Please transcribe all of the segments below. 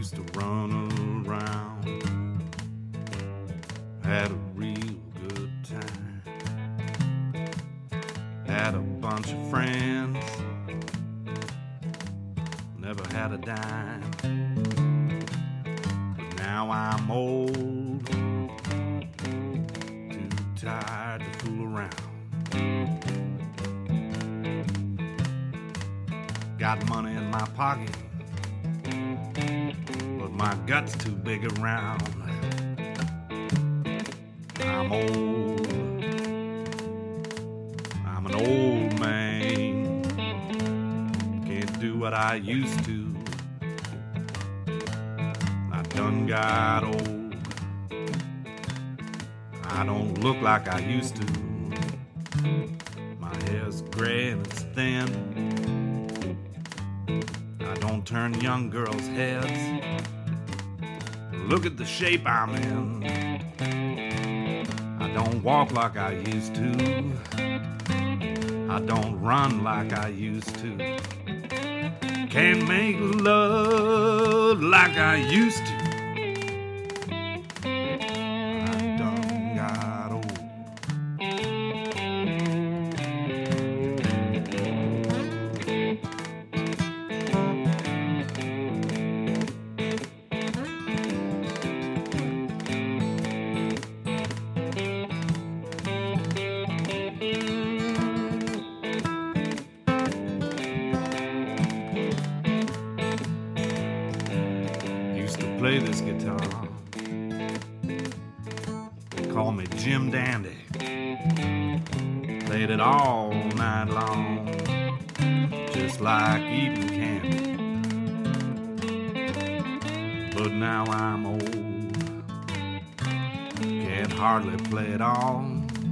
Used to run around, had a real good time. Had a bunch of friends, never had a dime. But now I'm old, too tired to fool around. Got money in my pocket, but my gut's too big around. I'm old, I'm an old man, can't do what I used to. I done got old, I don't look like I used to. My hair's gray and it's thin, I don't turn young girls' heads. Look at the shape I'm in, I don't walk like I used to, I don't run like I used to, can't make love like I used to. I done got old. Play this guitar, they call me Jim Dandy. Played it all night long, just like eating candy. But now I'm old, can't hardly play it all.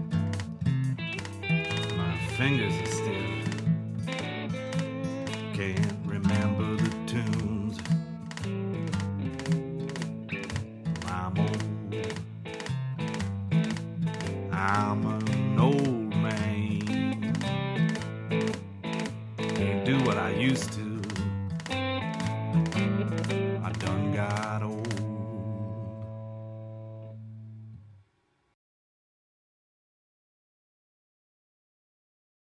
My fingers are stiff, can't remember the tunes. I'm an old man, can't do what I used to.